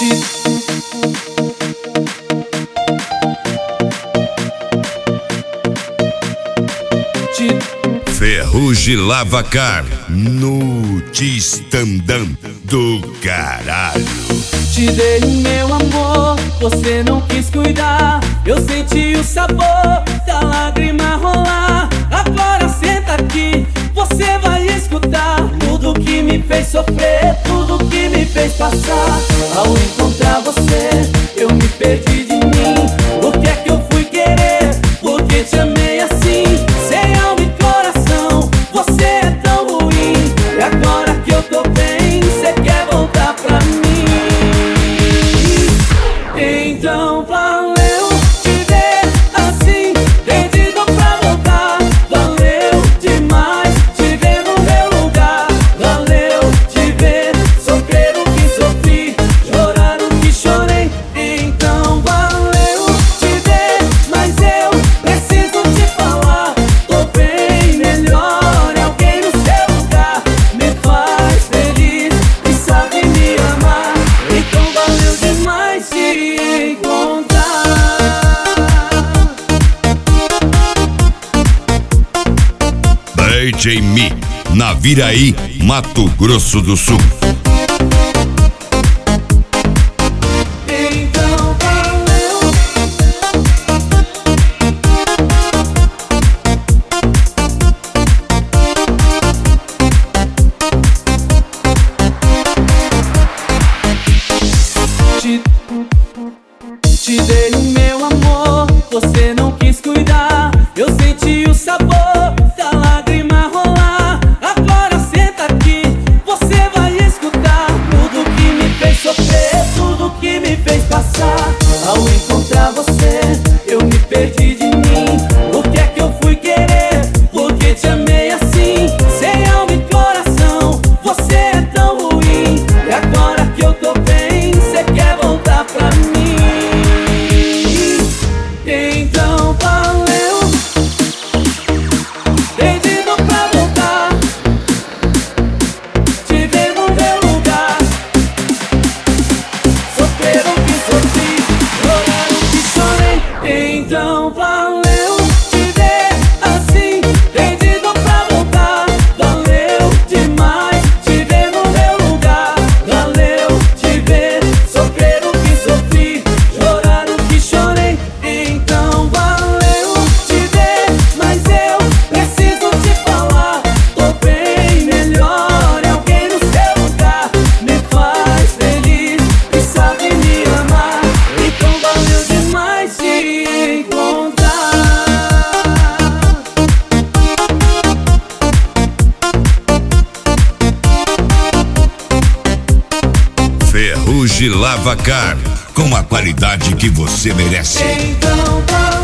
Ferrugem Lavacar no Tistandam do caralho. Te dei o meu amor, você não quis cuidar. Eu senti o sabor da lágrima rolar. Agora senta aqui, você vai escutar tudo que me fez sofrer, tudo que me fez passar. Ao encontrar você, eu me perdi de mim. O que é que eu fui querer? Porque te amei assim, sem alma e coração. Você é tão ruim, e agora que eu tô bem, você quer voltar pra mim. Então valeu te ver assim, perdido pra voltar. Valeu demais te ver no meu lugar. Valeu te ver sofrer o que sofri, chorar o que chorei. Então valeu te ver, mas eu preciso te falar. Tô bem melhor, alguém no seu lugar me faz feliz e sabe me amar. Então valeu demais te encontrar. DJ Mi, Naviraí, Mato Grosso do Sul. Então valeu. Te dei o meu amor, você não quis cuidar. Eu senti o sabor da lágrima rolar. Agora senta aqui, você vai escutar tudo que me fez sofrer, tudo que me fez passar. Ao encontrar você, eu me perdi de mim. O que é que eu fui querer? Porque te amei assim, sem alma e coração. Você é tão ruim, e agora que eu tô bem, você quer voltar pra mim. Então valeu, perdido pra voltar, te ver no meu lugar. Sofrer o que sofri, chorar o que chorei. Então valeu te ver assim, perdido pra voltar. Valeu demais te ver no meu lugar. Valeu te ver sofrer o que sofri, chorar o que chorei. Então valeu te ver, mas eu preciso te falar. Tô bem melhor, alguém no seu lugar me faz feliz e sabe me amar. Então valeu demais te encontrar. Ferrugem Lavacar, com a qualidade que você merece. Então valeu.